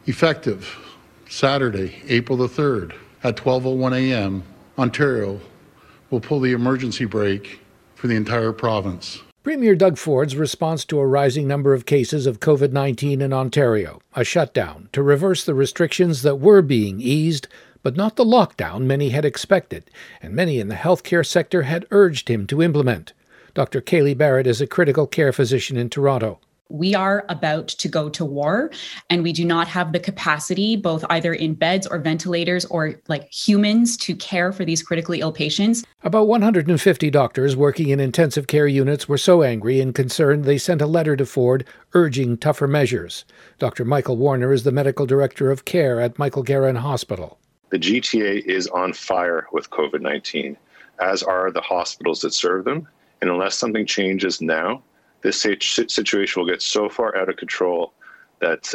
Effective Saturday, April the 3rd at 12:01 a.m., Ontario will pull the emergency brake for the entire province. Premier Doug Ford's response to a rising number of cases of COVID-19 in Ontario, a shutdown to reverse the restrictions that were being eased, but not the lockdown many had expected, and many in the healthcare sector had urged him to implement. Dr. Kaylee Barrett is a critical care physician in Toronto. We are about to go to war, and we do not have the capacity, both either in beds or ventilators or like humans, to care for these critically ill patients. About 150 doctors working in intensive care units were so angry and concerned they sent a letter to Ford urging tougher measures. Dr. Michael Warner is the medical director of care at Michael Garron Hospital. The GTA is on fire with COVID-19, as are the hospitals that serve them. And unless something changes now, this situation will get so far out of control that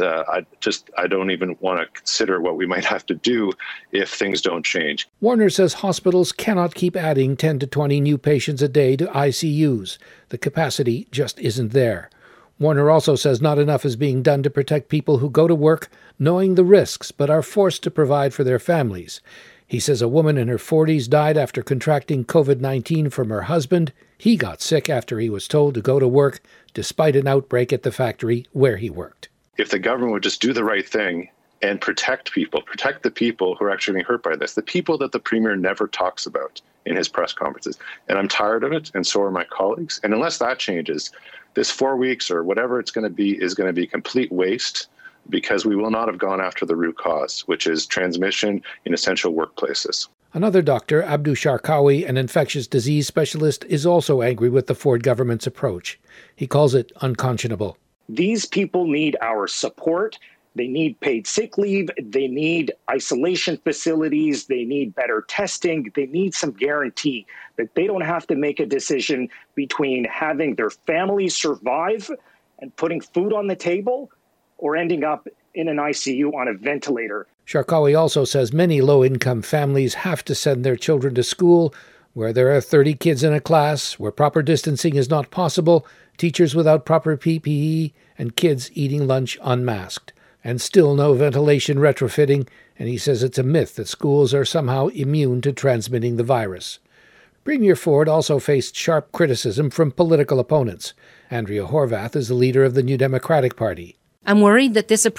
I don't even want to consider what we might have to do if things don't change. Warner says hospitals cannot keep adding 10 to 20 new patients a day to ICUs. The capacity just isn't there. Warner also says not enough is being done to protect people who go to work knowing the risks but are forced to provide for their families. He says a woman in her 40s died after contracting COVID-19 from her husband. He got sick after he was told to go to work, despite an outbreak at the factory where he worked. If the government would just do the right thing and protect the people who are actually being hurt by this, the people that the Premier never talks about in his press conferences. And I'm tired of it, and so are my colleagues. And unless that changes, this 4 weeks or whatever it's going to be is going to be complete waste, because we will not have gone after the root cause, which is transmission in essential workplaces. Another doctor, Abdu Sharkawi, an infectious disease specialist, is also angry with the Ford government's approach. He calls it unconscionable. These people need our support. They need paid sick leave. They need isolation facilities. They need better testing. They need some guarantee that they don't have to make a decision between having their families survive and putting food on the table or ending up in an ICU on a ventilator. Sharkawi also says many low-income families have to send their children to school where there are 30 kids in a class, where proper distancing is not possible, teachers without proper PPE, and kids eating lunch unmasked. And still no ventilation retrofitting, and he says it's a myth that schools are somehow immune to transmitting the virus. Premier Ford also faced sharp criticism from political opponents. Andrea Horwath is the leader of the New Democratic Party. I'm worried that this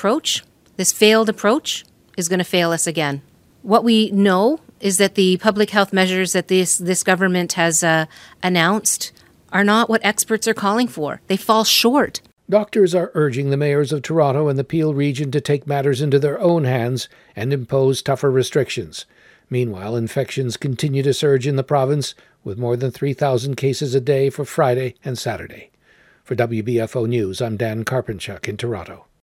failed approach, is going to fail us again. What we know is that the public health measures that this government has announced are not what experts are calling for. They fall short. Doctors are urging the mayors of Toronto and the Peel region to take matters into their own hands and impose tougher restrictions. Meanwhile, infections continue to surge in the province, with more than 3,000 cases a day for Friday and Saturday. For WBFO News, I'm Dan Karpenchuk in Toronto.